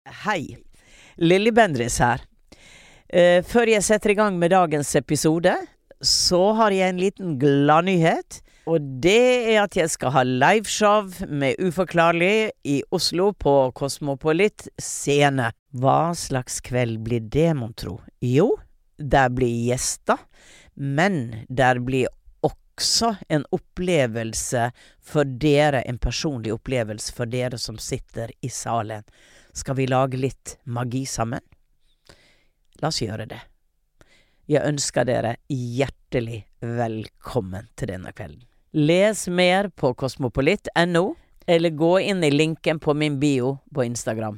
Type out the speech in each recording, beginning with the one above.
Hei, Lilly Bendriss her. Før jeg setter I gang med dagens episode, så har jeg en liten gladnyhet. Og det at jeg skal ha liveshow med Uforklarlig I Oslo på Cosmopolit scene. Hva slags kveld blir det, mon tro? Jo, der blir gjester, men der blir også en opplevelse for dere, en personlig opplevelse for dere som sitter I salen. Skal vi lage litt magi sammen? La oss gjøre det. Jeg ønsker dere hjertelig velkommen til denne kvelden. Les mer på Cosmopolit.no, eller gå inn I linken på min bio på Instagram.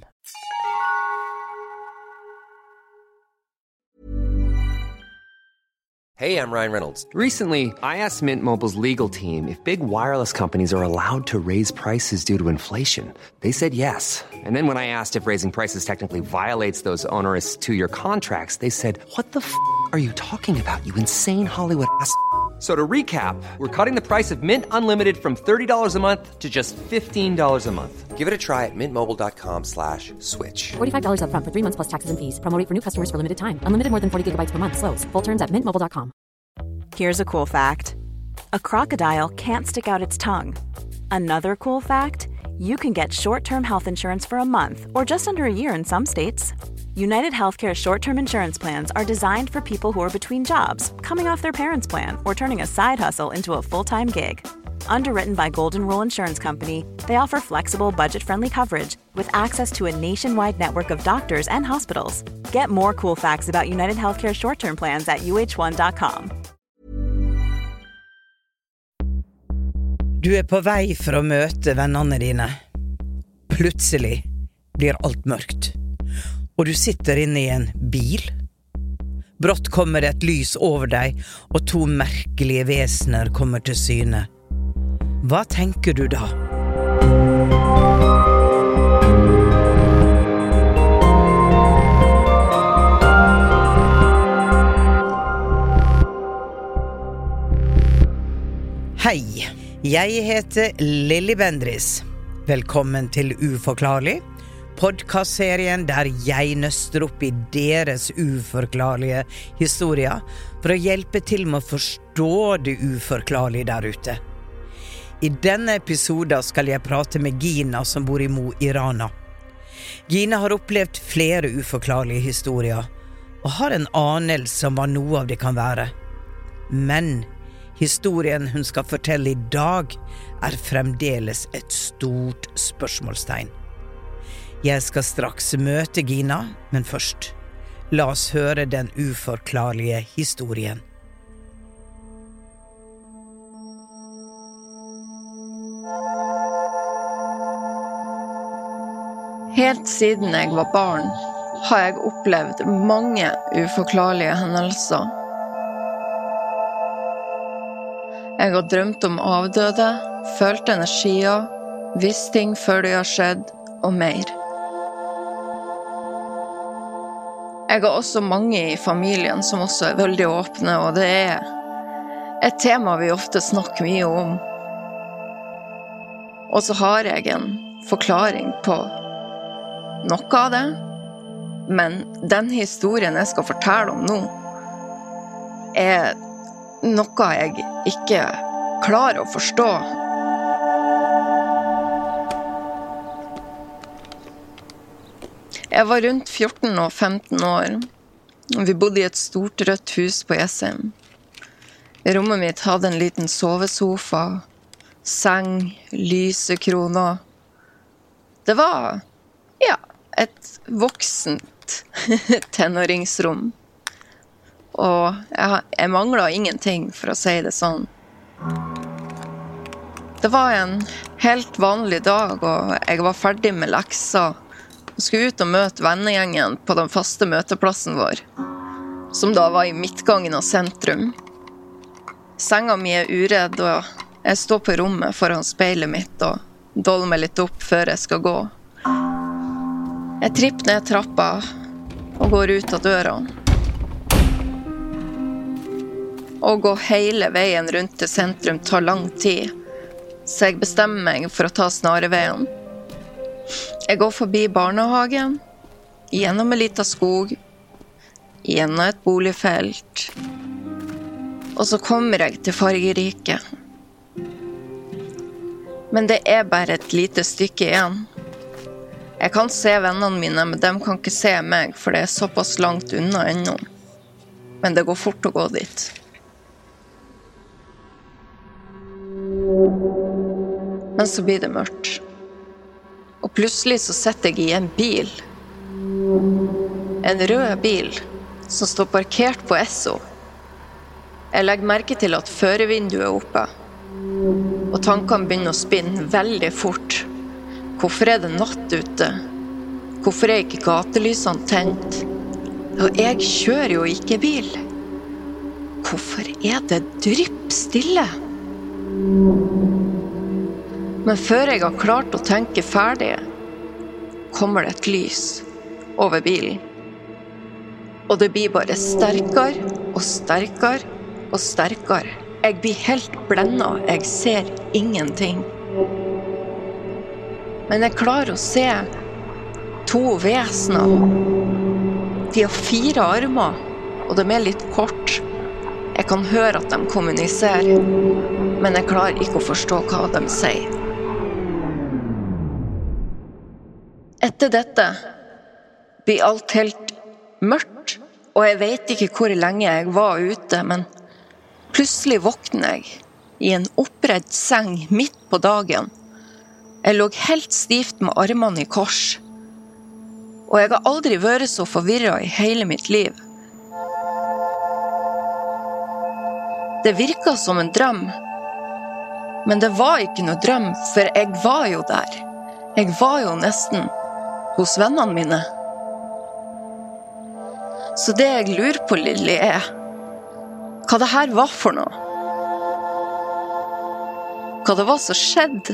Hey, I'm Ryan Reynolds. Recently, I asked Mint Mobile's legal team if big wireless companies are allowed to raise prices due to inflation. They said yes. And then when I asked if raising prices technically violates those onerous two-year contracts, they said, "What the f*** are you talking about, you insane Hollywood ass?" So to recap, we're cutting the price of Mint Unlimited from $30 a month to just $15 a month. Give it a try at mintmobile.com/switch. $45 up front for 3 months plus taxes and fees. Promo rate for new customers for limited time. Unlimited more than 40 gigabytes per month. Slows full terms at mintmobile.com. Here's a cool fact. A crocodile can't stick out its tongue. Another cool fact, you can get short-term health insurance for a month or just under a year in some states. United Healthcare short-term insurance plans are designed for people who are between jobs, coming off their parents' plan, or turning a side hustle into a full-time gig. Underwritten by Golden Rule Insurance Company, they offer flexible, budget-friendly coverage with access to a nationwide network of doctors and hospitals. Get more cool facts about United Healthcare short-term plans at uh1.com. Du på vei for å møte vennene dine. Plutselig blir alt mørkt. Og du sitter inne I en bil. Brått kommer det et lys over deg, og to merkelige vesener kommer til syne. Hva tenker du da? Hei, jeg heter Lilly Bendriss. Velkommen til Uforklarlig. Podcastserien der jeg nøster opp I deres uforklarlige historier for å hjelpe til med å forstå det uforklarlige der ute. I denne episoden skal jeg prate med Gina som bor I Mo I Rana. Gina har opplevd flere uforklarlige historier og har en anelse om hva noe av det kan være. Men historien hun skal fortelle I dag fremdeles et stort spørsmålstegn. Jeg skal straks møte Gina, men først, la oss høre den uforklarlige historien. Helt siden jeg var barn, har jeg opplevd mange uforklarlige hendelser. Jeg har drømt om avdøde, følt energier, visst ting før det har skjedd, og mer. Jeg har også mange I familien som også veldig åpne, og det et tema vi ofte snakker mye om. Og så har jeg en forklaring på noe av det, men den historien jeg skal fortelle om nå, noe jeg ikke klarer å forstå. Jeg var rundt 14 og 15 år. Vi bodde I et stort rødt hus på Jessheim. Rommet mitt hadde en liten sovesofa, seng, lysekroner. Det var, et voksent tenåringsrom. Og jeg manglet ingenting, for å si det sånn. Det var en helt vanlig dag, og jeg var ferdig med lekser. Jeg skulle ut og møte vennegjengen på den faste møteplassen vår, som da var I midtgangen av sentrum. Senga mi uredd, og jeg står på rommet foran speilet mitt og doller meg litt opp før jeg skal gå. Jeg tripper ned trappa og går ut av døra. Å gå hele veien rundt til sentrum tar lang tid, så jeg bestemmer meg for å ta snareveien. Jeg går forbi barnehagen gjennom en liten skog, gjennom et boligfelt, og så kommer jeg til fargerike. Men det er bare et lite stykke igjen. Jeg kan se vennene mine, men de kan ikke se meg, for det er såpass langt unna ennå. Men det går fort å gå dit. Men så blir det mørkt. Og plutselig så sitter jeg i en bil. En rød bil som står parkert på Esso. Jeg legger merke til at førervinduet er oppe. Og tankene begynner å spinne veldig fort. Hvorfor er det natt ute? Hvorfor er ikke gatelysene tent? Og jeg kjører jo ikke bil. Hvorfor er det drypp stille? Men før jeg har klart å tenke ferdig, kommer det et lys over bilen. Og det blir bare sterkere og sterkere og sterkere. Jeg blir helt blendet, jeg ser ingenting. Men jeg klarer å se 2 vesener. De har 4 armer, og de er litt kort. Jeg kan høre at de kommuniserer, men jeg klarer ikke å forstå hva de sier. Etter dette blir alt helt mørkt, og jeg vet ikke hvor lenge jeg var ute, men plutselig våkner jeg i en oppredd seng midt på dagen. Jeg lå helt stivt med armene i kors, og jeg har aldri vært så forvirret i hele mitt liv. Det virket som en drøm, men det var ikke noe drøm, for jeg var jo der. Jeg var jo nesten hos vennene mine. Så det jeg lurer på, Lilly, er hva det her var for noe. Hva det var som skjedde.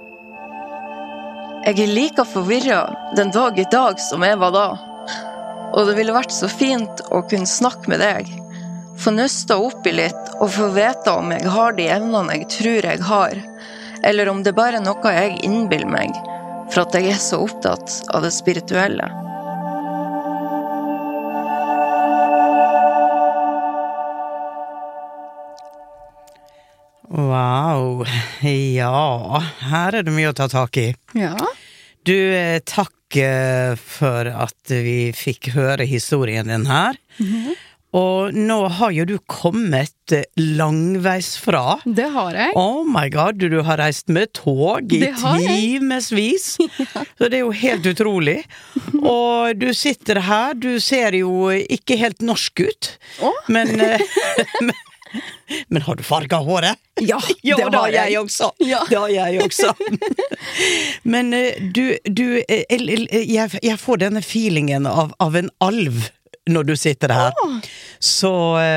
Jeg er like forvirret den dag i dag som jeg var da. Og det ville vært så fint å kunne snakke med deg. Få nøsta opp i litt og få vite om jeg har de evnene jeg tror jeg har. Eller om det bare er noe jeg innbiller meg for at jeg er så opptatt av det spirituelle. Wow, ja, her er det mye å ta tak i. Ja. Du, takk for at vi fikk høre historien din her. Og nå har jo du kommet langveisfra. Det har jeg. Oh my god, du har reist med tog i timesvis. Ja. Så det er jo helt utrolig. Og du sitter her, du ser jo ikke helt norsk ut. Men har du farget håret? Ja, det har jeg også. Ja. Det har jeg også. Men jeg får denne feelingen av en alv når du sitter her. Så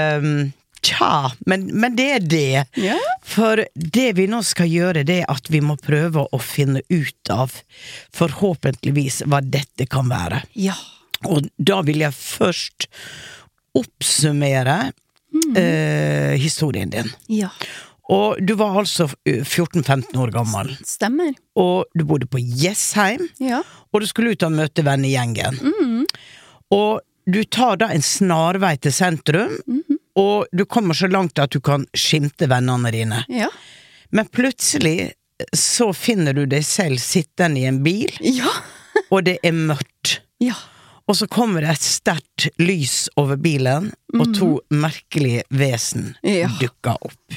men det er det. Ja. For det vi nå skal gjøre, det er at vi må prøve å finne ut av forhåpentligvis hva dette kan være. Ja. Og da vil jeg først oppsummere historien din. Ja. Og du var altså 14-15 år gammel. Stemmer. Og du bodde på Jessheim. Ja. Og du skulle ut og møte vennegjengen. Og du tar da en snarvei til sentrum, og du kommer så langt at du kan skimte vennene dine. Ja. Men plutselig så finner du deg selv sittende i en bil, og det er mørkt. Ja. Og så kommer det et sterkt lys over bilen, og 2 merkelige vesen dukker opp.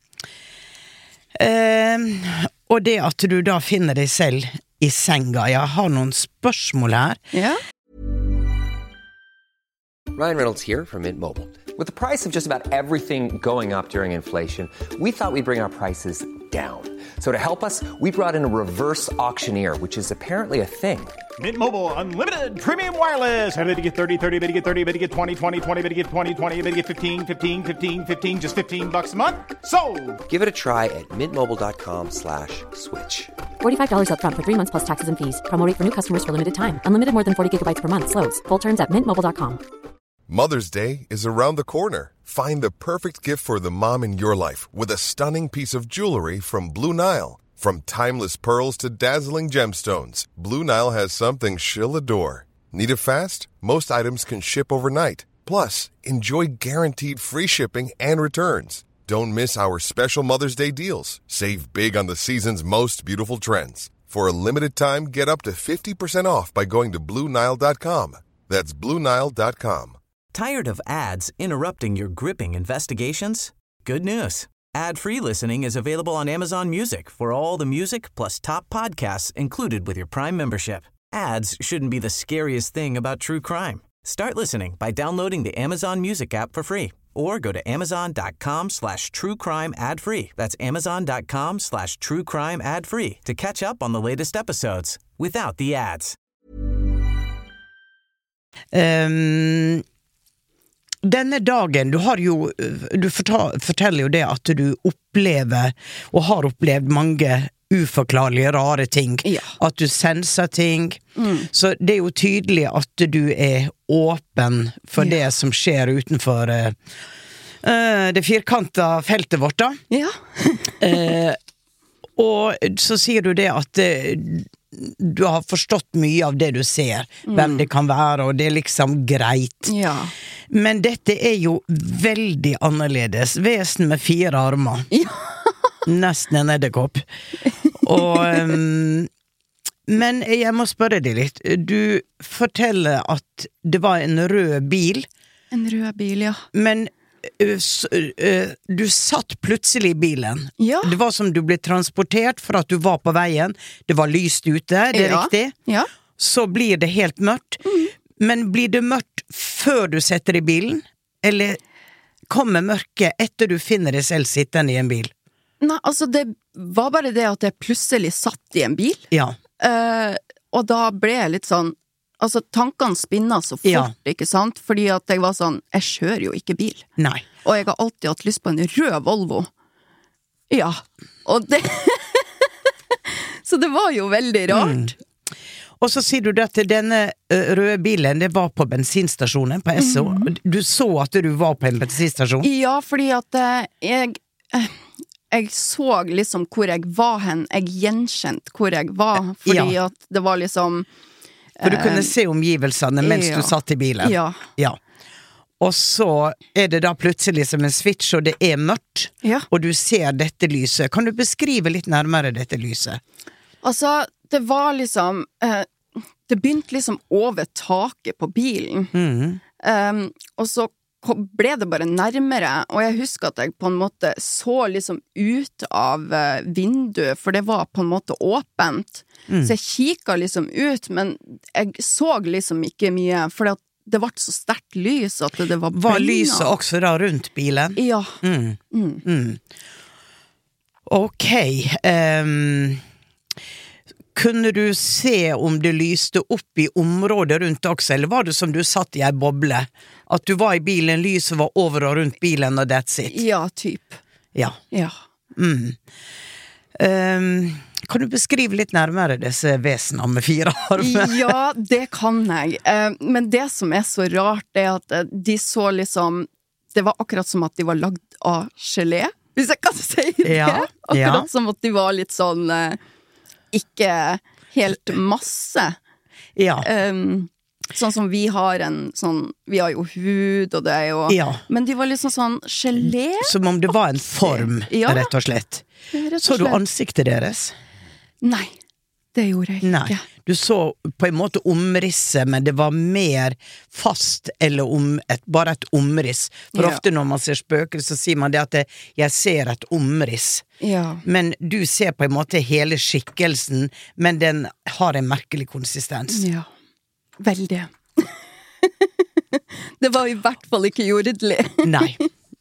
Og det at du da finner deg selv i senga. Jeg har noen spørsmål her. Ja. Ryan Reynolds here from Mint Mobile. With the price of just about everything going up during inflation, we thought we'd bring our prices down. So to help us, we brought in a reverse auctioneer, which is apparently a thing. Mint Mobile Unlimited Premium Wireless. How to get 30, 30, bit to get 30, bit to get 20, 20, 20, bit to get 20, 20, bit to get 15, 15, 15, 15, just $15 a month? Sold! Give it a try at mintmobile.com/switch. $45 up front for 3 months plus taxes and fees. Promo rate for new customers for limited time. Unlimited more than 40 gigabytes per month. Slows full terms at mintmobile.com. Mother's Day is around the corner. Find the perfect gift for the mom in your life with a stunning piece of jewelry from Blue Nile. From timeless pearls to dazzling gemstones, Blue Nile has something she'll adore. Need it fast? Most items can ship overnight. Plus, enjoy guaranteed free shipping and returns. Don't miss our special Mother's Day deals. Save big on the season's most beautiful trends. For a limited time, get up to 50% off by going to BlueNile.com. That's BlueNile.com. Tired of ads interrupting your gripping investigations? Good news. Ad-free listening is available on Amazon Music for all the music plus top podcasts included with your Prime membership. Ads shouldn't be the scariest thing about true crime. Start listening by downloading the Amazon Music app for free or go to amazon.com/truecrime ad-free. That's amazon.com/truecrime ad-free to catch up on the latest episodes without the ads. Denne dagen, du forteller jo det at du opplever, og har opplevd mange uforklarlige, rare ting. Ja. At du senser ting. Så det jo tydelig at du åpen for det som skjer utenfor det firkanta feltet vårt da. Ja. Og så sier du det at du har forstått mye av det du ser, hvem det kan være, og det liksom greit. Ja. Men dette jo veldig annerledes. Vesen med 4 armer. Ja. Nesten en edderkopp. Og men jeg må spørre deg litt. Du forteller at det var en rød bil. En rød bil, ja. Men du satt plutselig i bilen. Ja. Det var som du ble transportert for at du var på veien. Det var lyst ute, det riktig? Ja. Så blir det helt mørkt. Men blir det mørkt før du setter i bilen? Eller kommer mørket etter du finner deg selv sittende i en bil? Nei, altså det var bare det at jeg plutselig satt i en bil. Ja. Og da ble jeg litt sånn, altså tankene spinnet så fort, ikke sant? Fordi at jeg var sånn, jeg kjører jo ikke bil. Nei. Og jeg har alltid hatt lyst på en rød Volvo. Ja, og det... Så det var jo veldig rart. Og så sier du at denne røde bilen, det var på bensinstasjonen på Esso. Du så at du var på en bensinstasjon? Ja, fordi at jeg så liksom hvor jeg var hen. Jeg gjenkjent hvor jeg var, fordi at det var liksom... For du kunne se omgivelsene mens du satt i bilen? Ja. Og så det da plutselig som en switch, og det mørkt, og du ser dette lyset. Kan du beskrive litt nærmere dette lyset? Altså, det var liksom... det begynte liksom over taket på bilen. Og så ble det bare nærmere, og jeg husker at jeg på en måte så liksom ut av vinduet, for det var på en måte åpent. Så jeg kikket liksom ut, men jeg så liksom ikke mye, for det var så sterkt lys at det var brennende. Var lyset også da rundt bilen? Ja. Ok. Kunne du se om det lyste opp i området rundt også, eller var det som du satt i en boble? At du var i bilen, lyset var over og rundt bilen, og that's it? Ja, typ. Ja. Kan du beskrive litt nærmere disse vesenene med 4 armer? Ja, det kan jeg. Men det som så rart, at de så liksom... Det var akkurat som at de var lagd av gelé, hvis jeg kan si det. Akkurat som at de var litt sånn... ikke helt masse. Sånn som vi har vi har jo hud, og det jo... Men de var liksom sånn gelé. Som om det var en form, rett og slett. Så du ansiktet deres? Nei, det gjorde jeg ikke. Nei, du så på en måte omrisset, men det var mer fast, eller bare et omriss. For ofte når man ser spøker, så sier man det at jeg ser et omriss. Men du ser på en måte hele skikkelsen, men den har en merkelig konsistens. Ja, veldig. Det var i hvert fall ikke jordelig. Nei.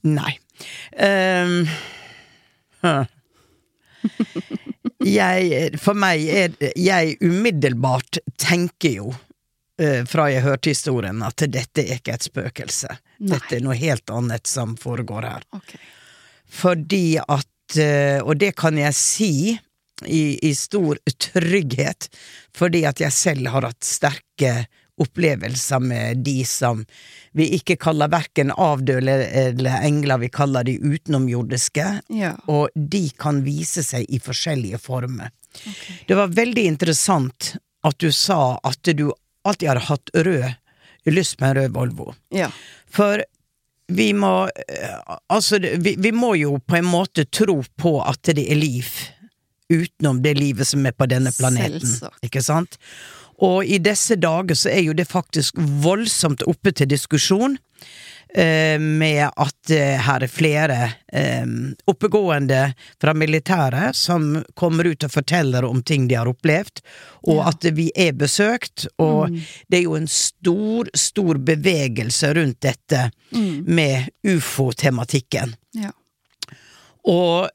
For meg jeg umiddelbart tenker jo fra jeg hørte historien at dette ikke et spøkelse. Dette noe helt annet som foregår her. Fordi at, og det kan jeg si i stor trygghet, fordi at jeg selv har hatt sterke opplevelser med de som vi ikke kaller hverken avdøde eller engler, vi kaller de utenomjordiske, og de kan vise seg i forskjellige former. Det var veldig interessant at du sa at du alltid har hatt lyst med en rød Volvo. Ja. For vi må vi må jo på en måte tro på at det liv utenom det livet som på denne planeten. Selvsagt. Ikke sant? Og i disse dager så jo det faktisk voldsomt oppe til diskusjon med at her flere oppegående fra militæret som kommer ut og forteller om ting de har opplevd, og at vi besøkt, og det jo en stor bevegelse rundt dette med UFO-tematikken. Ja. Og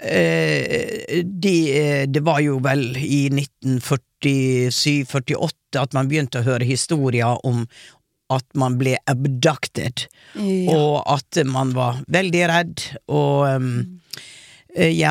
det var jo vel i 1947-48 at man begynte å høre historier om at man ble abducted, og at man var veldig redd, og jeg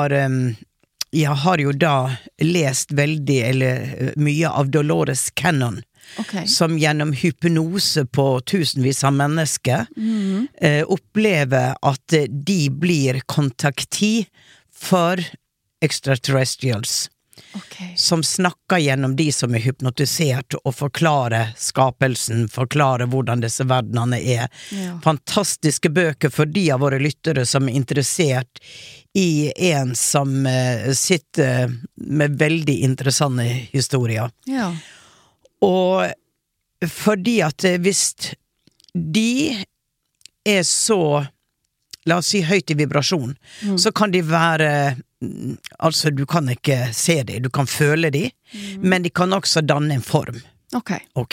har jo da lest veldig, eller mye av Dolores Cannon, som gjennom hypnose på tusenvis av mennesker opplever at de blir kontakti for extraterrestrials. Som snakker gjennom de som hypnotisert og forklarer skapelsen, forklarer hvordan disse verdenene Fantastiske bøker for de av våre lyttere som interessert i en som sitter med veldig interessante historier. Ja. Og fordi at hvis de så, la oss si høyt i vibrasjon, så kan de være altså du kan ikke se dem, du kan føle dem, men de kan også danne en form. Ok.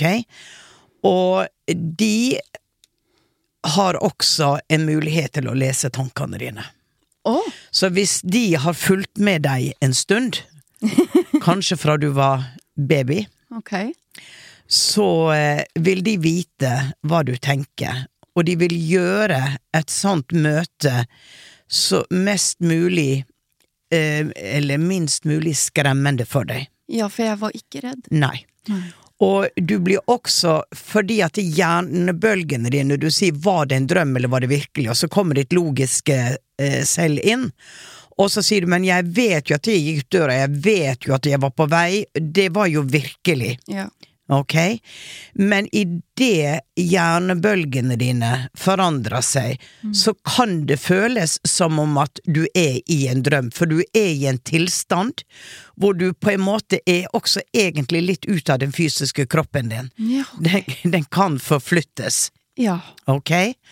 Og de har også en mulighet til å lese tankene dine. Så hvis de har fulgt med deg en stund, kanskje fra du var baby, så vil de vite hva du tenker, og de vil gjøre et sånt møte så mest mulig eller minst mulig skremmende for deg. Ja, for jeg var ikke redd. Nei. Og du blir også, fordi at hjernebølgene dine, når du sier var det en drøm eller var det virkelig, og så kommer ditt logiske selv inn, og så sier du, men jeg vet jo at jeg gikk ut døra, jeg vet jo at jeg var på vei, det var jo virkelig. Ja. Men i det hjernebølgene dine forandrer seg, så kan det føles som om at du i en drøm, for du i en tilstand hvor du på en måte også egentlig litt ut av den fysiske kroppen din. Ja. Den kan forflyttes. Ja. Og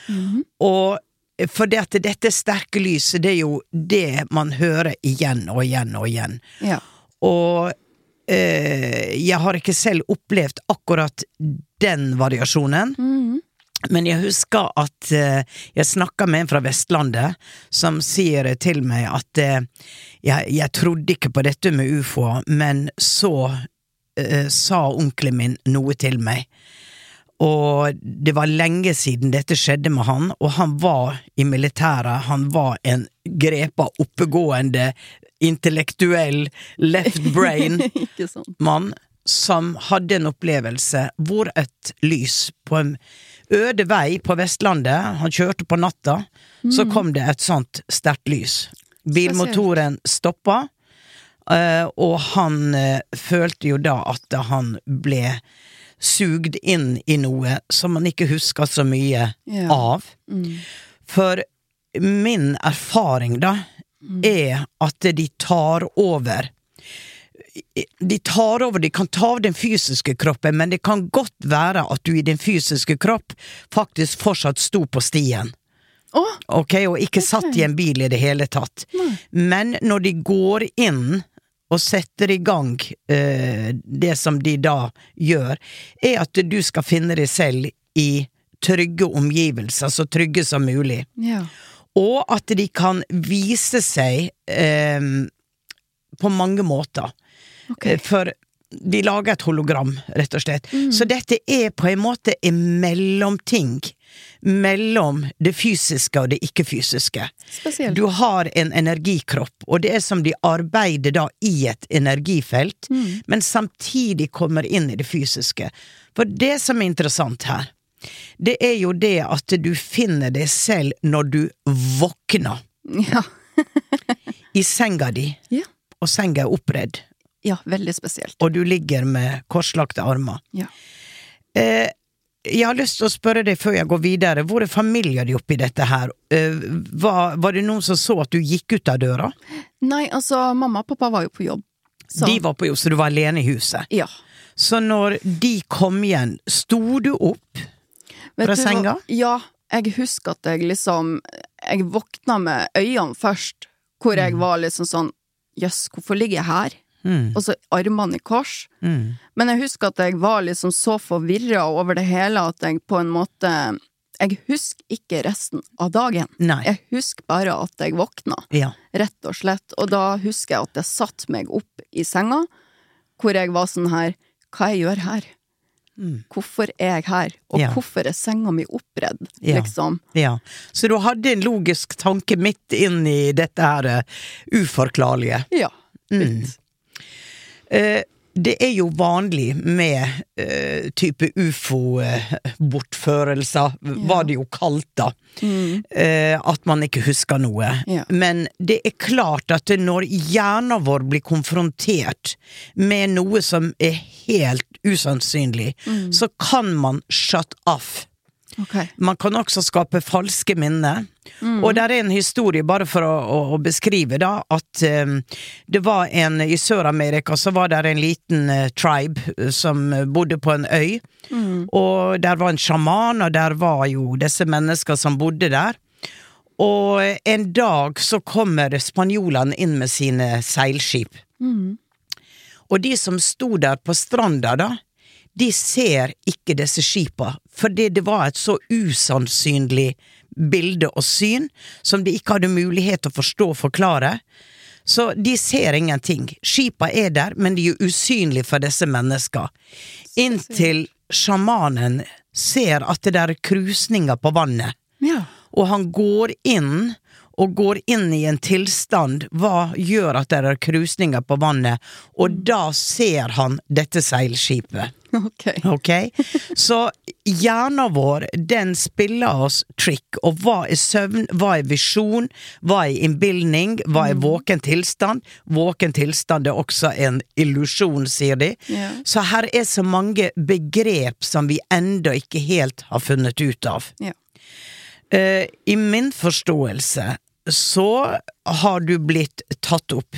for det at dette sterke lyset, det jo det man hører igjen og igjen og igjen. Ja. Og jeg har ikke selv opplevd akkurat den variasjonen, men jeg husker at jeg snakket med en fra Vestlandet som sier til meg at jeg trodde ikke på dette med UFO, men så sa onkelen min noe til meg, og det var lenge siden dette skjedde med han, og han var i militæret, han var en grepa oppegående intellektuell left brain mann som hadde en opplevelse hvor et lys på en øde vei på Vestlandet, han kjørte på natta, så kom det et sånt sterkt lys. Bilmotoren stoppet, og han følte jo da at han ble sugd inn i noe som man ikke husker så mye av. For min erfaring da at de tar over. De kan ta av den fysiske kroppen, men det kan godt være at du i den fysiske kropp faktisk fortsatt sto på stien. Og ikke satt i en bil i det hele tatt. Men når de går inn og setter i gang det som de da gjør, at du skal finne deg selv i trygge omgivelser, så trygge som mulig. Ja. Og at de kan vise seg på mange måter. For de lager et hologram, rett og slett. Så dette på en måte en mellomting mellom det fysiske og det ikke-fysiske. Spesielt. Du har en energikropp, og det som de arbeider da i et energifelt, men samtidig kommer inn i det fysiske. For det som interessant her, det jo det at du finner deg selv når du våkner. Ja. I senga di. Ja. Og senga oppredd. Ja, veldig spesielt. Og du ligger med korslagte armer. Ja. Jeg har lyst til å spørre deg før jeg går videre, hvor familien din oppi dette her? Var det noen som så at du gikk ut av døra? Nei, altså, mamma og pappa var jo på jobb. Så. De var på jobb, så du var alene i huset? Ja. Så når de kom igjen, sto du opp fra senga? Ja, jeg husker at jeg våkna med øynene først, hvor jeg var liksom sånn, jøss, hvorfor ligger jeg her? Og så armene i kors. Men jeg husker at jeg var liksom så forvirret over det hele, at jeg på en måte, jeg husker ikke resten av dagen. Nei. Jeg husker bare at jeg våkna, rett og slett. Og da husker jeg at jeg satt meg opp i senga, hvor jeg var sånn her, hva jeg gjør her? Hvorfor er jeg her? Og hvorfor er senga mi oppredd, liksom? Ja. Så du hadde en logisk tanke midt inn i dette her uforklarlige? Ja, litt. Det er jo vanlig med type UFO-bortførelser, var det jo kalt da, at man ikke husker noe. Men det er klart at når hjernen vår blir konfrontert med noe som er helt usannsynlig, så kan man shut off. Okay. Man kan også skape falske minner. Og der er en historie, bare for å beskrive da, at det var i Sør-Amerika, så var der en liten tribe som bodde på en øy, og der var en sjaman, og der var jo disse mennesker som bodde der. Og en dag så kommer spanjolene inn med sine seilskip. Og de som stod der på stranda da, de ser ikke disse skipa, fordi det var et så usannsynlig bilde og syn, som de ikke hadde mulighet til å forstå og forklare. Så de ser ingenting. Skipa er der, men de er usynlige for disse mennesker. Inntil sjamanen ser at det der er krusninger på vannet. Ja. Og han går inn i en tilstand, hva gjør at det er krusninger på vannet, og da ser han dette seilskipet. Ok? Så hjernen vår, den spiller oss trick, og hva er søvn, hva er visjon, hva er innbildning, hva er våken tilstand? Våken tilstand er også en illusion, sier de. Så her er så mange begrep som vi enda ikke helt har funnet ut av. I min forståelse så har du blitt tatt opp.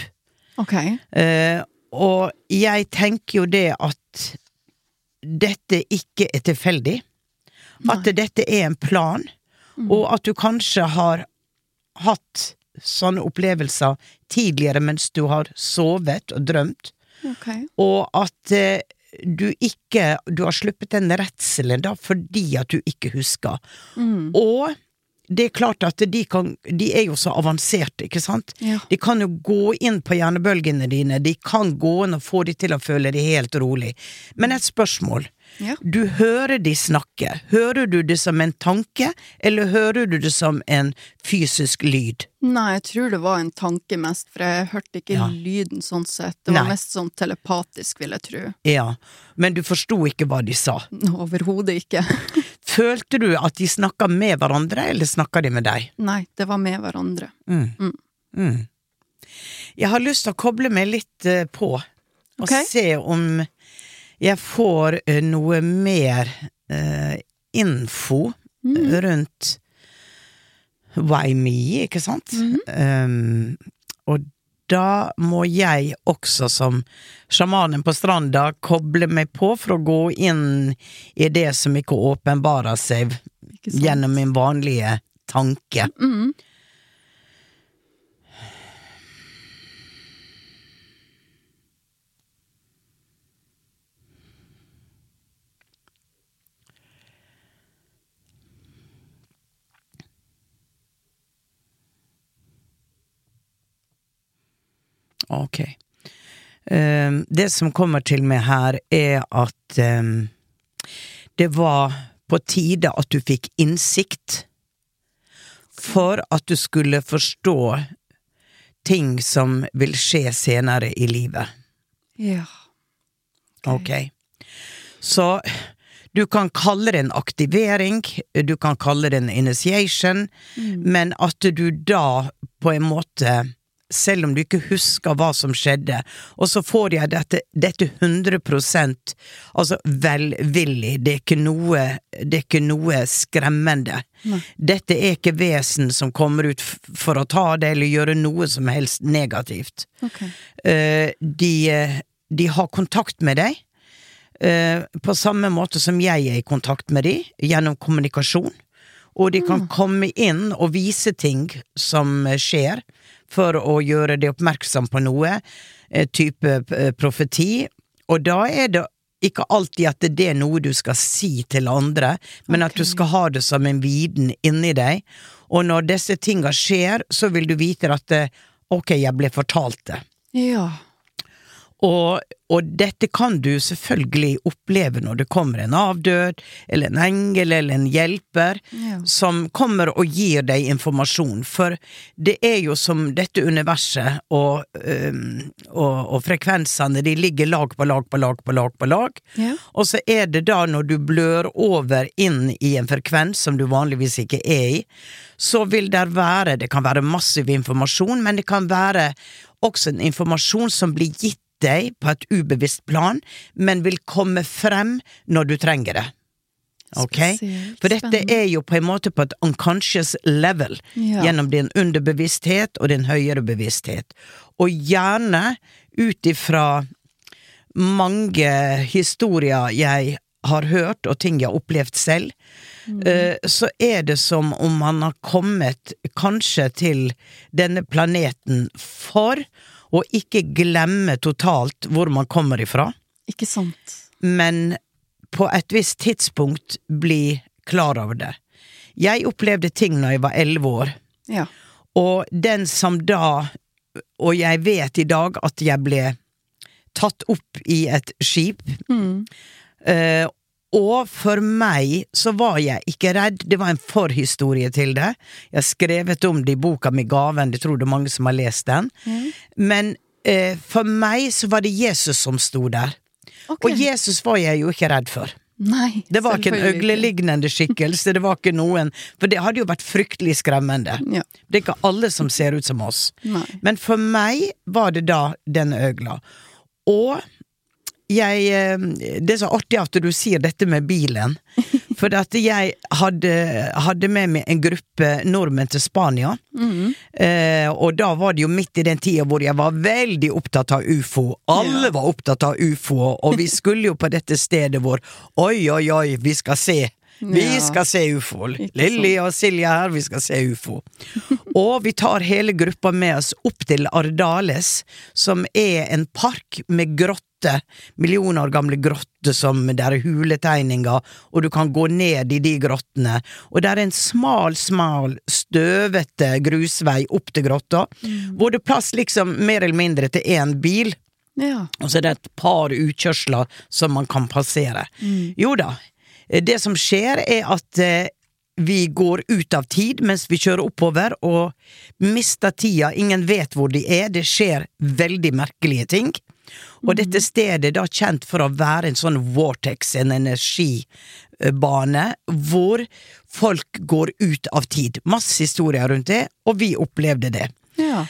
Og jeg tenker jo det at dette ikke er tilfeldig. At dette er en plan, og at du kanskje har hatt sånne opplevelser tidligere mens du har sovet og drømt. Og at du har sluppet den redselen da, fordi at du ikke husker. Og det er klart at de er jo så avanserte, ikke sant? De kan jo gå inn på hjernebølgene dine, de kan gå inn og få de til å føle det helt rolig. Men et spørsmål, du hører de snakke, hører du det som en tanke, eller hører du det som en fysisk lyd? Nei, jeg tror det var en tanke mest, for jeg hørte ikke lyden sånn sett. Det var mest sånn telepatisk, vil jeg tro. Ja, men du forstod ikke hva de sa? Overhodet ikke. Følte du at de snakket med hverandre, eller snakket de med deg? Nei, det var med hverandre. Jeg har lyst til å koble meg litt på, og se om jeg får noe mer info rundt Why Me, ikke sant? Og da må jeg også som sjamanen på stranda koble meg på for å gå inn i det som ikke åpenbarer seg gjennom min vanlige tanke. Ok. Det som kommer til meg her er at det var på tide at du fikk innsikt for at du skulle forstå ting som vil skje senere i livet. Ja. Ok. Så du kan kalle det en aktivering, du kan kalle det en initiation, men at du da på en måte selv om du ikke husker hva som skjedde, og så får jeg dette 100% altså velvillig, det er ikke noe skremmende. Dette er ikke vesen som kommer ut for å ta det, eller gjøre noe som helst negativt. De har kontakt med deg, på samme måte som jeg er i kontakt med dem, gjennom kommunikasjon, og de kan komme inn og vise ting som skjer, for å gjøre det oppmerksom på noe, type profeti, og da er det ikke alltid at det er noe du skal si til andre, men at du skal ha det som en viden inni deg, og når disse tingene skjer, så vil du vite at ok, jeg ble fortalt det. Ja. Og dette kan du selvfølgelig oppleve når det kommer en avdød, eller en engel, eller en hjelper, som kommer og gir deg informasjon, for det er jo som dette universet, og frekvensene, de ligger lag på lag på lag på lag på lag, og så er det da når du blør over inn i en frekvens som du vanligvis ikke er i, så vil det kan være massiv informasjon, men det kan være også en informasjon som blir gitt deg på et ubevisst plan, men vil komme frem når du trenger det. Ok? For dette er jo på en måte på et unconscious level, gjennom din underbevissthet og din høyere bevissthet. Og gjerne utifra mange historier jeg har hørt, og ting jeg har opplevd selv, så er det som om man har kommet kanskje til denne planeten for og ikke glemme totalt hvor man kommer ifra. Ikke sant. Men på et visst tidspunkt bli klar over det. Jeg opplevde ting når jeg var 11 år. Ja. Og den som da, og jeg vet i dag at jeg ble tatt opp i et skip, og for meg så var jeg ikke redd, det var en forhistorie til det. Jeg skrevet om det i boka med Gaven, det tror det mange som har lest den. Men for meg så var det Jesus som stod der. Og Jesus var jeg jo ikke redd for. Nei, det var ikke en øglelignende skikkelse, det var ikke noen, for det hadde jo vært fryktelig skremmende. Ja. Det er ikke alle som ser ut som oss. Nei. Men for meg var det da denne øgla. Og det er så artig at du sier dette med bilen, for at jeg hadde med meg en gruppe nordmenn til Spania, og da var det jo midt i den tiden hvor jeg var veldig opptatt av UFO. Alle var opptatt av UFO, og vi skulle jo på dette stedet hvor, oi, vi skal se. Vi skal se UFO. Lilly og Silja her, vi skal se UFO. Og vi tar hele gruppa med oss opp til Ardales, som er en park med grotter, millioner gamle grotter som der er huletegninger, og du kan gå ned i de grottene. Og der er en smal, støvete grusvei opp til grotta, hvor det plass liksom mer eller mindre til en bil, og så er det et par utkjørsler som man kan passere. Jo da, det som skjer er at vi går ut av tid mens vi kjører oppover og mister tida, ingen vet hvor de er, det skjer veldig merkelige ting. Og dette stedet er da kjent for å være en sånn vortex, en energibane, hvor folk går ut av tid. Masse historier rundt det, og vi opplevde det. Ja.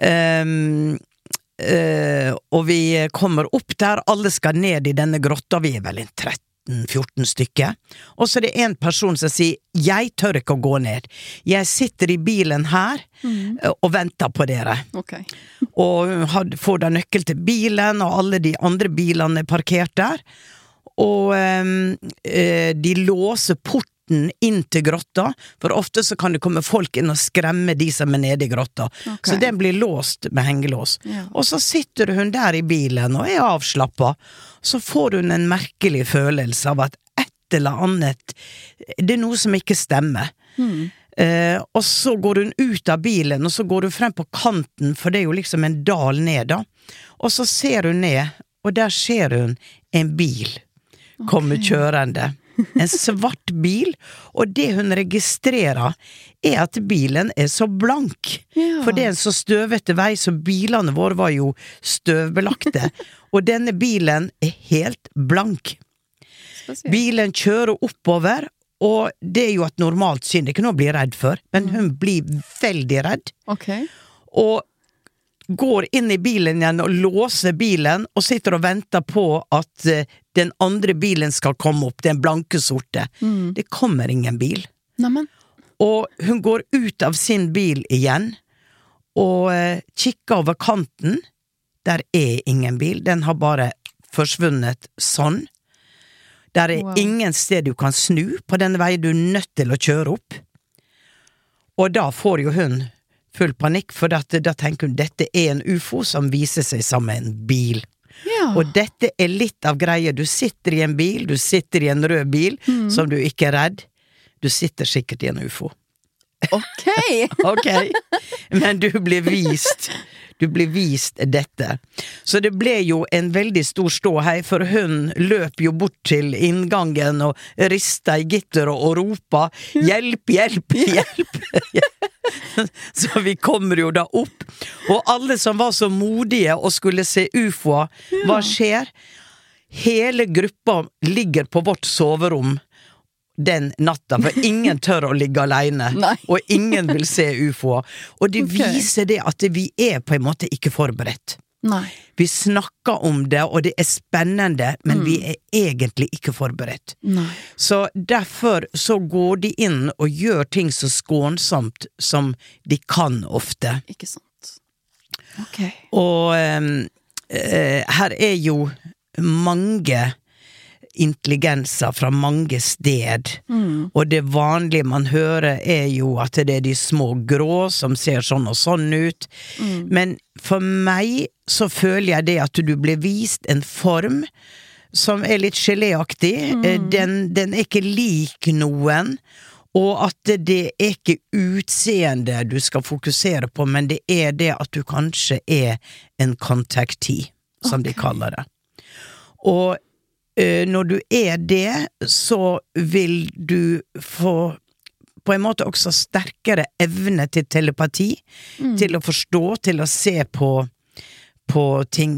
Og vi kommer opp der, alle skal ned i denne grotta, vi er vel en 13-14 stykker, og så er det en person som sier, jeg tør ikke å gå ned, jeg sitter i bilen her og venter på dere. Og får da nøkkel til bilen, og alle de andre bilene er parkert der, og de låser porten inn til grotta, for ofte så kan det komme folk inn og skremme de som er nede i grotta, så den blir låst med hengelås. Og så sitter hun der i bilen og er avslappet, så får hun en merkelig følelse av at et eller annet, det er noe som ikke stemmer. Og så går hun ut av bilen, og så går hun frem på kanten, for det er jo liksom en dal ned da, og så ser hun ned, og der ser hun en bil komme kjørende. En svart bil, og det hun registrerer er at bilen er så blank, for det er en så støvete vei, så bilene våre var jo støvbelagte, og denne bilen er helt blank. Bilen kjører oppover, og det er jo et normalt syn, det er ikke noe å bli redd for, men hun blir veldig redd, og går inn i bilen igjen og låser bilen, og sitter og venter på at den andre bilen skal komme opp, den blanke sorte. Det kommer ingen bil. Neimen. Og hun går ut av sin bil igjen, og kikker over kanten. Der ingen bil, den har bare forsvunnet sånn. Der ingen sted du kan snu på den veien du nødt til å kjøre opp. Og da får jo hun full panikk, for da tenker hun dette en UFO som viser seg som en bil. Ja. Og dette litt av greia. Du sitter i en bil, du sitter i en rød bil, som du ikke redd. Du sitter sikkert i en UFO. Ok. Ok. Men du blir vist dette. Så det ble jo en veldig stor ståhei, for hun løp jo bort til inngangen og rista i gitter og ropa hjelp, hjelp, hjelp. Så vi kommer jo da opp, og alle som var så modige og skulle se UFO, hva skjer? Hele gruppa ligger på vårt soverom den natta, for ingen tør å ligge alene, og ingen vil se UFO. Og det viser det at vi på en måte ikke forberedt. Nei. Vi snakker om det, og det spennende, men vi egentlig ikke forberedt. Nei. Så derfor så går de inn og gjør ting så skånsomt som de kan ofte. Ikke sant. Ok. Og her jo mange intelligenser fra mange sted, og det vanlige man hører jo at det de små grå som ser sånn og sånn ut, men for meg så føler jeg det at du blir vist en form som litt geléaktig, den ikke lik noen, og at det ikke utseende du skal fokusere på, men det det at du kanskje en kontakti, som de kaller det. Og når du det, så vil du få på en måte også sterkere evne til telepati, til å forstå, til å se på ting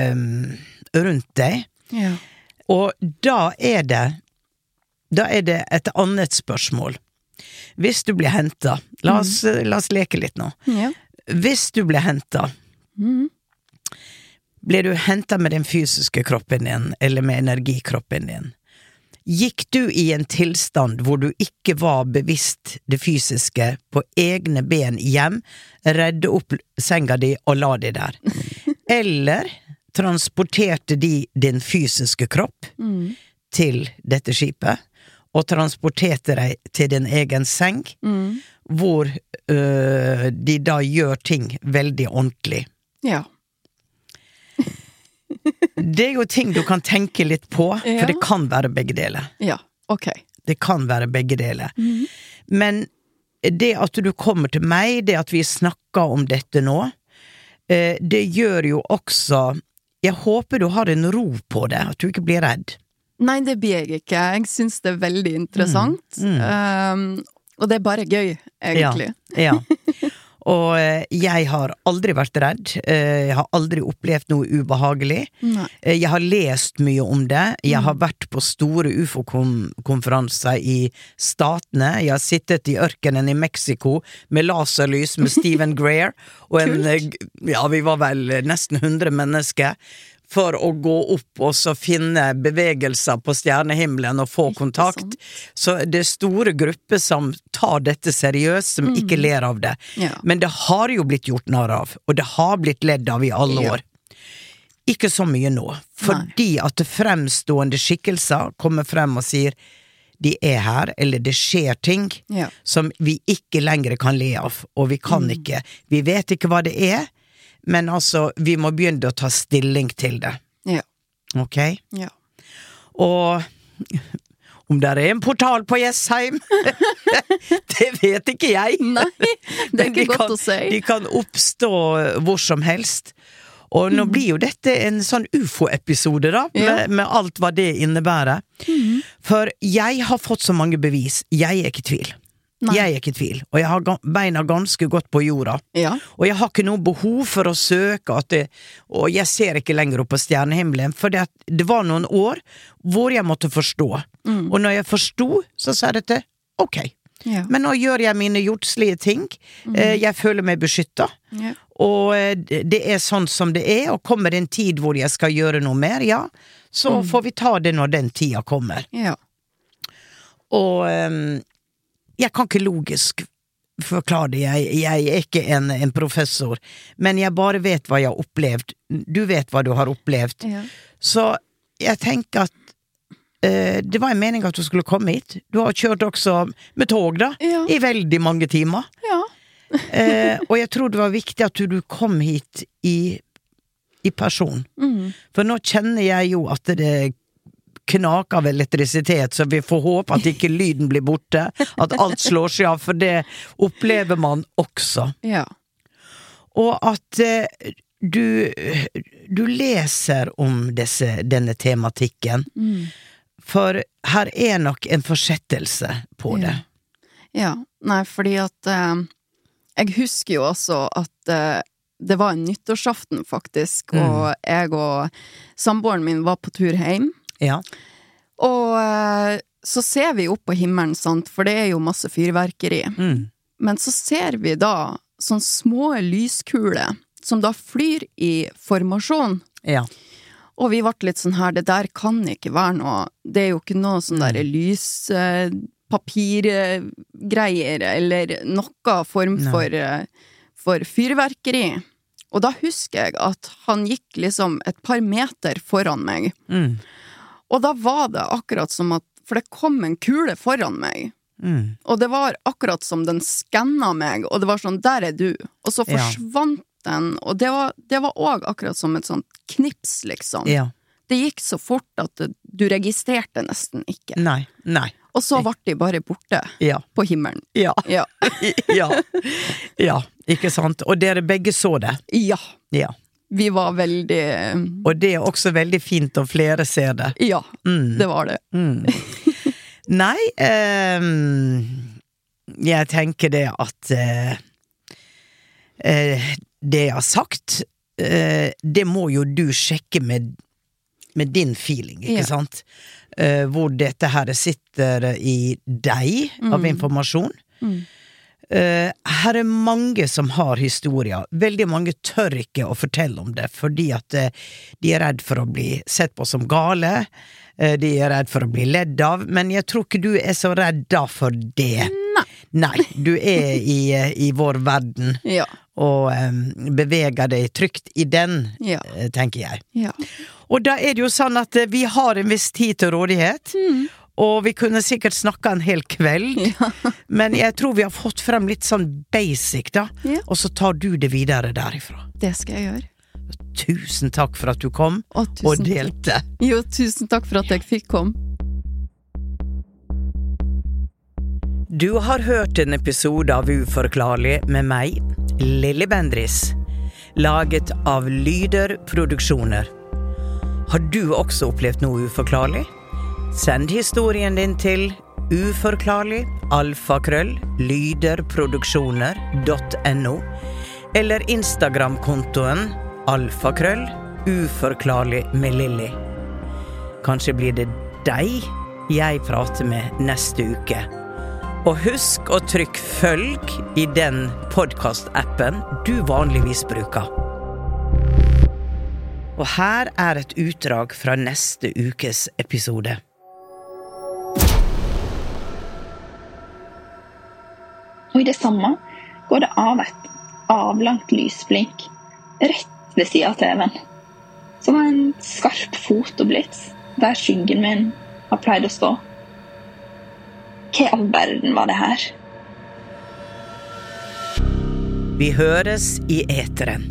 rundt deg. Ja. Og da det et annet spørsmål. Hvis du blir hentet, la oss leke litt nå. Ja. Hvis du blir hentet, blir du hentet med den fysiske kroppen din, eller med energikroppen din? Gikk du i en tilstand hvor du ikke var bevisst det fysiske på egne ben hjem, redde opp senga di og la de der? Eller transporterte de din fysiske kropp til dette skipet, og transporterte deg til din egen seng, hvor de da gjør ting veldig ordentlig? Ja. Det jo ting du kan tenke litt på, for det kan være begge deler. Ja, ok. Det kan være begge deler. Men det at du kommer til meg, det at vi snakker om dette nå, det gjør jo også, jeg håper du har en ro på det, at du ikke blir redd. Nei, det blir jeg ikke. Jeg synes det veldig interessant. Og det bare gøy, egentlig. Ja. Og jeg har aldri vært redd, jeg har aldri opplevd noe ubehagelig. Nei. Jeg har lest mye om det, jeg har vært på store UFO-konferanser i statene, jeg har sittet i ørkenen i Mexico med laserlys med Stephen Greer, og vi var vel nesten 100 mennesker, for å gå opp og så finne bevegelser på stjernehimmelen og få kontakt. Så det store grupper som tar dette seriøst, som ikke ler av det. Ja. Men det har jo blitt gjort narr av, og det har blitt ledd av i alle år. Ikke så mye nå, fordi at det fremstående skikkelser kommer frem og sier de her, eller det skjer ting som vi ikke lenger kan le av, og vi kan ikke. Vi vet ikke hva det men altså, vi må begynne å ta stilling til det. Ja. Ok? Ja. Og om det en portal på Jessheim, det vet ikke jeg. Nei, det ikke godt å si. De kan oppstå hvor som helst. Og nå blir jo dette en sånn UFO-episode da, med alt hva det innebærer. For jeg har fått så mange bevis, jeg ikke i tvil. Nei. Jeg ikke i tvil, og jeg har beina ganske godt på jorda. Ja. Og jeg har ikke noe behov for å søke og jeg ser ikke lenger opp på stjernehimmelen, for det var noen år hvor jeg måtte forstå. Og når jeg forstod, så sa jeg dette, ok, Ja. Men nå gjør jeg mine jordslige ting. Jeg føler meg beskyttet. Ja. Og det sånn som det og kommer det en tid hvor jeg skal gjøre noe mer, ja, så får vi ta det når den tida kommer. Ja. Og jeg kan ikke logisk forklare det. Jeg ikke en professor, men jeg bare vet hva jeg har opplevd. Du vet hva du har opplevd. Ja. Så jeg tenker at det var en mening at du skulle komme hit. Du har kjørt også med tog da, i veldig mange timer. Ja. Og jeg tror det var viktig at du kom hit i person. For nå kjenner jeg jo at det knaker av elektrisitet, så vi får håpe at ikke lyden blir borte, at alt slår seg av, for det opplever man også. Ja. Og at du leser om denne tematikken, for her nok en forsettelse på det. Ja, nei, fordi at jeg husker jo også at det var en nyttårsaften faktisk, og jeg og samboeren min var på tur hjem. Ja. Og så ser vi opp på himmelen, sant? For det jo masse fyrverkeri. Men så ser vi da sånne små lyskuler som da flyr i formasjon. Ja. Og vi ble litt sånn her, det der kan ikke være noe, det jo ikke noe sånn der lyspapirgreier eller noe form for fyrverkeri. Og da husker jeg at han gikk liksom et par meter foran meg. Og da var det akkurat som at, for det kom en kule foran meg, og det var akkurat som den skannet meg, og det var sånn, der du. Og så forsvant den, og det var også akkurat som et sånt knips, liksom. Ja. Det gikk så fort at du registrerte nesten ikke. Nei. Og så ble de bare borte på himmelen. Ja. Ja. Ja, ikke sant? Og dere begge så det? Ja. Vi var veldig... Og det også veldig fint om flere ser det. Ja, det var det. Nei, jeg tenker det at det jeg har sagt, det må jo du sjekke med din feeling, ikke sant? Hvor dette her sitter i deg av informasjon. Her mange som har historier. Veldig mange tør ikke å fortelle om det, fordi at de redd for å bli sett på som gale, de redd for å bli ledd av, men jeg tror ikke du så redd da for det. Nei, du i vår verden, og beveger deg trygt i den, tenker jeg. Ja. Og da det jo sånn at vi har en viss tid til rådighet, og vi kunne sikkert snakke en hel kveld, men jeg tror vi har fått frem litt sånn basic da, og så tar du det videre derifra. Det skal jeg gjøre. Tusen takk for at du kom og delte. Jo, tusen takk for at jeg fikk komme. Du har hørt en episode av Uforklarlig med meg, Lilly Bendriss, laget av Lyder Produksjoner. Har du også opplevd noe uforklarlig? Send historien din til uforklarlig@lyderproduksjoner.no eller Instagram-kontoen alfakrøll_uforklarlig med Lilly. Kanskje blir det deg jeg prater med neste uke. Og husk å trykke følg i den podcast-appen du vanligvis bruker. Og her et utdrag fra neste ukes episode. Og i det samme går det av et avlangt lysblink rett ved siden av TV-en. Som en skarp fotoblitz der skyggen min har pleid å stå. Hva all verden var det her? Vi høres i eteren.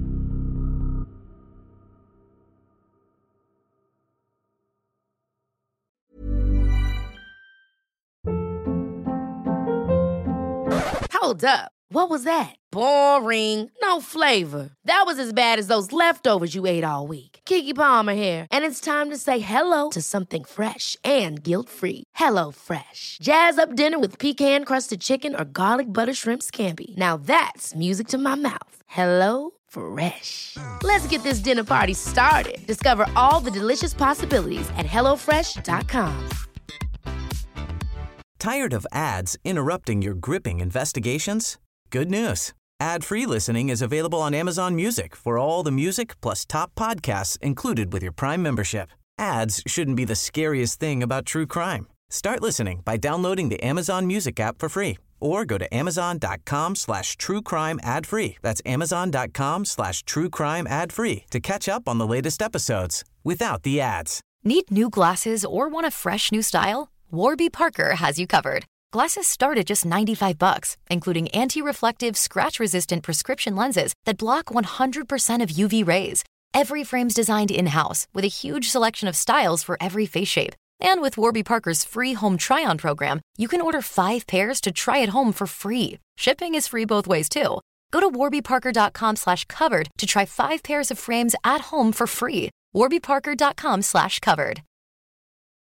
Hold up. What was that? Boring. No flavor. That was as bad as those leftovers you ate all week. Keke Palmer here, and it's time to say hello to something fresh and guilt-free. Hello Fresh. Jazz up dinner with pecan-crusted chicken or garlic butter shrimp scampi. Now that's music to my mouth. Hello Fresh. Let's get this dinner party started. Discover all the delicious possibilities at HelloFresh.com. Tired of ads interrupting your gripping investigations? Good news. Ad-free listening is available on Amazon Music for all the music plus top podcasts included with your Prime membership. Ads shouldn't be the scariest thing about true crime. Start listening by downloading the Amazon Music app for free or go to amazon.com/truecrime ad-free. That's amazon.com/truecrime ad-free to catch up on the latest episodes without the ads. Need new glasses or want a fresh new style? Warby Parker has you covered. Glasses start at just $95, including anti-reflective, scratch-resistant prescription lenses that block 100% of UV rays. Every frame's designed in-house with a huge selection of styles for every face shape. And with Warby Parker's free home try-on program, you can order 5 pairs to try at home for free. Shipping is free both ways, too. Go to warbyparker.com/covered to try 5 pairs of frames at home for free. warbyparker.com/covered.